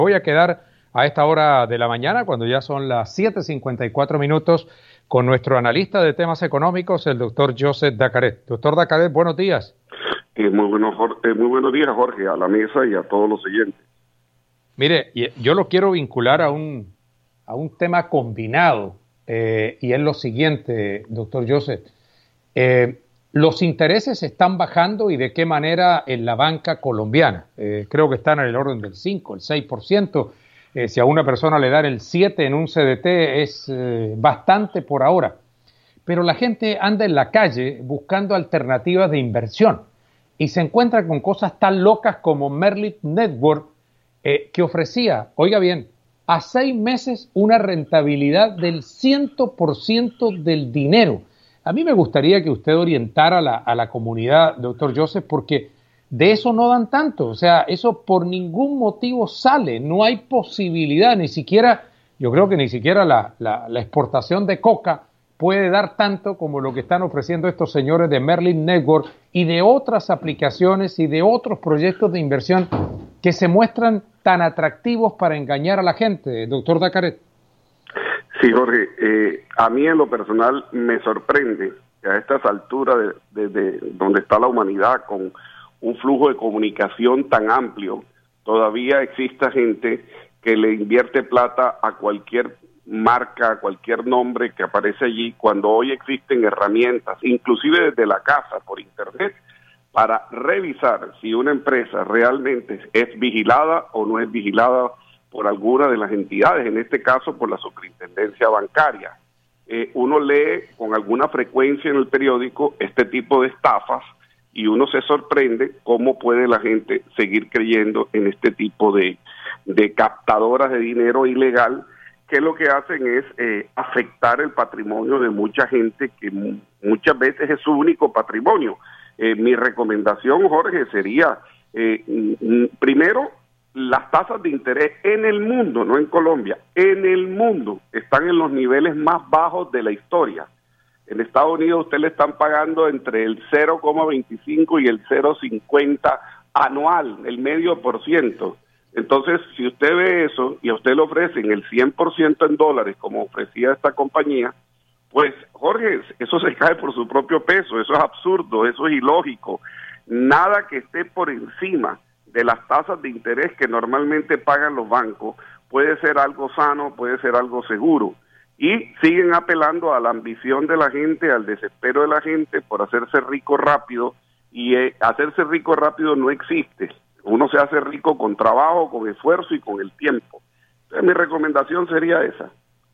Voy a quedar a esta hora de la mañana, cuando ya son las 7:54 minutos, con nuestro analista de temas económicos, el doctor Joseph Dacaret. Doctor Dacaret, buenos días. Muy buenos días, Jorge, a la mesa y a todos los oyentes. Mire, yo lo quiero vincular a un tema combinado, y es lo siguiente, doctor Joseph. Los intereses están bajando, y de qué manera en la banca colombiana. Creo que están en el orden del 5, el 6%. Si a una persona le dan el 7 en un CDT es bastante por ahora. Pero la gente anda en la calle buscando alternativas de inversión y se encuentra con cosas tan locas como Merlin Network, que ofrecía, oiga bien, a 6 meses una rentabilidad del 100% del dinero. A mí me gustaría que usted orientara a la comunidad, doctor Joseph, porque de eso no dan tanto. O sea, eso por ningún motivo sale. No hay posibilidad, ni siquiera, yo creo que ni siquiera la exportación de coca puede dar tanto como lo que están ofreciendo estos señores de Merlin Network y de otras aplicaciones y de otros proyectos de inversión que se muestran tan atractivos para engañar a la gente, doctor Dacaret. Sí, Jorge, a mí en lo personal me sorprende que a estas alturas de donde está la humanidad con un flujo de comunicación tan amplio, todavía exista gente que le invierte plata a cualquier marca, a cualquier nombre que aparece allí, cuando hoy existen herramientas, inclusive desde la casa, por internet, para revisar si una empresa realmente es vigilada o no es vigilada por alguna de las entidades, en este caso por la superintendencia bancaria. Uno lee con alguna frecuencia en el periódico este tipo de estafas y uno se sorprende cómo puede la gente seguir creyendo en este tipo de captadoras de dinero ilegal, que lo que hacen es afectar el patrimonio de mucha gente que muchas veces es su único patrimonio. Mi recomendación, Jorge, sería, primero, las tasas de interés en el mundo, no en Colombia, en el mundo están en los niveles más bajos de la historia. En Estados Unidos usted le están pagando entre el 0,25 y el 0,50 anual, el 0,5%. Entonces, si usted ve eso y a usted le ofrecen el 100% en dólares, como ofrecía esta compañía, pues, Jorge, eso se cae por su propio peso, eso es absurdo, eso es ilógico. Nada que esté por encima de las tasas de interés que normalmente pagan los bancos puede ser algo sano, puede ser algo seguro. Y siguen apelando a la ambición de la gente, al desespero de la gente por hacerse rico rápido, y hacerse rico rápido no existe. Uno se hace rico con trabajo, con esfuerzo y con el tiempo. Entonces, mi recomendación sería esa.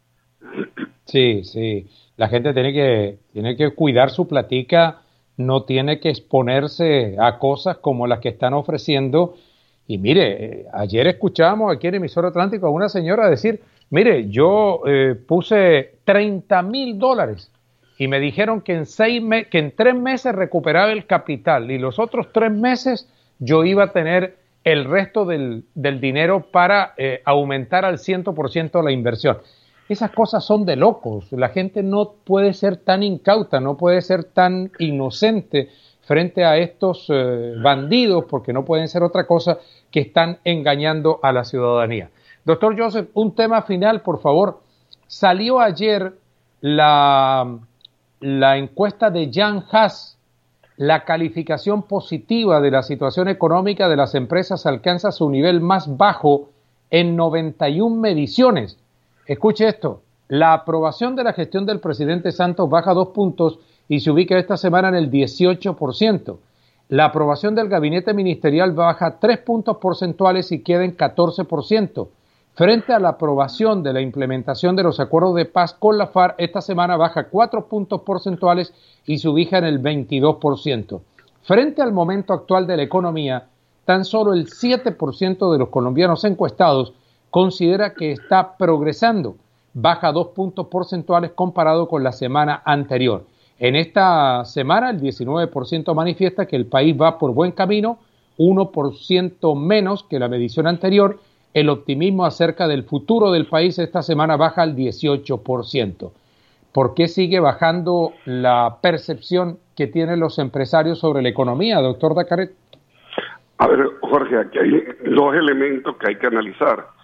Sí. La gente tiene que cuidar su platica, no tiene que exponerse a cosas como las que están ofreciendo. Y mire, ayer escuchábamos aquí en Emisor Atlántico a una señora decir, mire, yo puse $30,000 y me dijeron que en 3 meses recuperaba el capital y los otros 3 meses yo iba a tener el resto del dinero para aumentar al 100% la inversión. Esas cosas son de locos. La gente no puede ser tan incauta, no puede ser tan inocente frente a estos bandidos, porque no pueden ser otra cosa que están engañando a la ciudadanía. Doctor Joseph, un tema final, por favor. Salió ayer la encuesta de Jan Haas. La calificación positiva de la situación económica de las empresas alcanza su nivel más bajo en 91 mediciones. Escuche esto, la aprobación de la gestión del presidente Santos baja 2 puntos y se ubica esta semana en el 18%. La aprobación del gabinete ministerial baja 3 puntos porcentuales y queda en 14%. Frente a la aprobación de la implementación de los acuerdos de paz con la FARC, esta semana baja 4 puntos porcentuales y se ubica en el 22%. Frente al momento actual de la economía, tan solo el 7% de los colombianos encuestados considera que está progresando, baja 2 puntos porcentuales comparado con la semana anterior. En esta semana el 19% manifiesta que el país va por buen camino, 1% menos que la medición anterior. El optimismo acerca del futuro del país esta semana baja al 18%. ¿Por qué sigue bajando la percepción que tienen los empresarios sobre la economía, doctor Dacaret? A ver, Jorge, aquí hay 2 elementos que hay que analizar.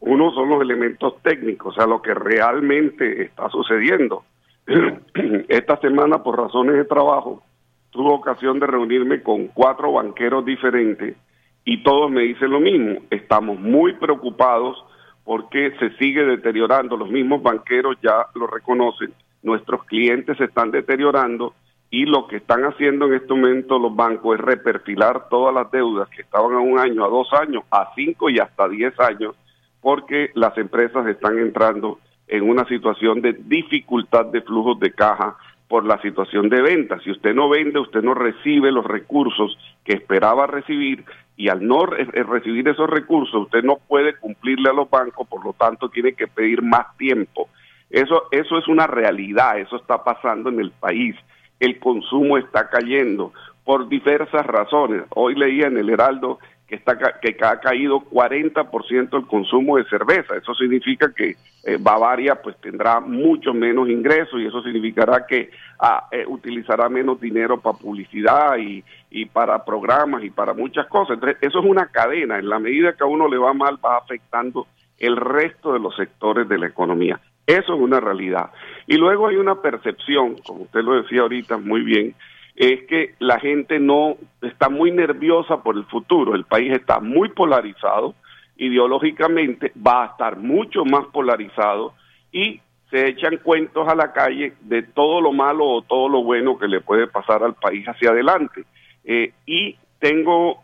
Uno son los elementos técnicos, o sea, lo que realmente está sucediendo. Esta semana, por razones de trabajo, tuve ocasión de reunirme con 4 banqueros diferentes y todos me dicen lo mismo. Estamos muy preocupados porque se sigue deteriorando. Los mismos banqueros ya lo reconocen. Nuestros clientes se están deteriorando y lo que están haciendo en este momento los bancos es reperfilar todas las deudas que estaban a 1 año, a 2 años, a 5 y hasta 10 años, porque las empresas están entrando en una situación de dificultad de flujos de caja por la situación de venta. Si usted no vende, usted no recibe los recursos que esperaba recibir, y al no recibir esos recursos, usted no puede cumplirle a los bancos, por lo tanto tiene que pedir más tiempo. Eso es una realidad, eso está pasando en el país. El consumo está cayendo por diversas razones. Hoy leía en el Heraldo que ha caído 40% el consumo de cerveza. Eso significa que Bavaria pues tendrá mucho menos ingresos y eso significará que utilizará menos dinero para publicidad y para programas y para muchas cosas. Entonces, eso es una cadena. En la medida que a uno le va mal, va afectando el resto de los sectores de la economía. Eso es una realidad. Y luego hay una percepción, como usted lo decía ahorita muy bien, es que la gente no está muy nerviosa por el futuro. El país está muy polarizado, ideológicamente va a estar mucho más polarizado y se echan cuentos a la calle de todo lo malo o todo lo bueno que le puede pasar al país hacia adelante. Y tengo,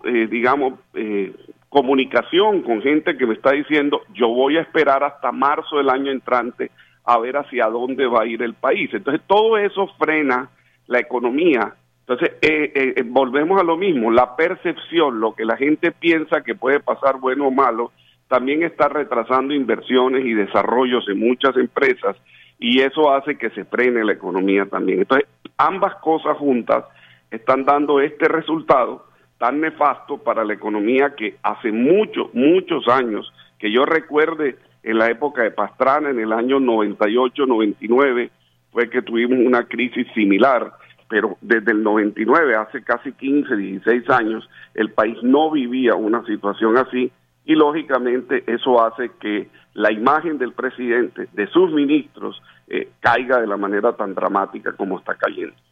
comunicación con gente que me está diciendo, yo voy a esperar hasta marzo del año entrante a ver hacia dónde va a ir el país. Entonces todo eso frena la economía. Entonces volvemos a lo mismo, la percepción, lo que la gente piensa que puede pasar bueno o malo, también está retrasando inversiones y desarrollos en muchas empresas y eso hace que se frene la economía también. Entonces ambas cosas juntas están dando este resultado tan nefasto para la economía que hace muchos años, que yo recuerde en la época de Pastrana, en el año 98, 99, fue que tuvimos una crisis similar, pero desde el 99, hace casi 15, 16 años, el país no vivía una situación así y lógicamente eso hace que la imagen del presidente, de sus ministros, caiga de la manera tan dramática como está cayendo.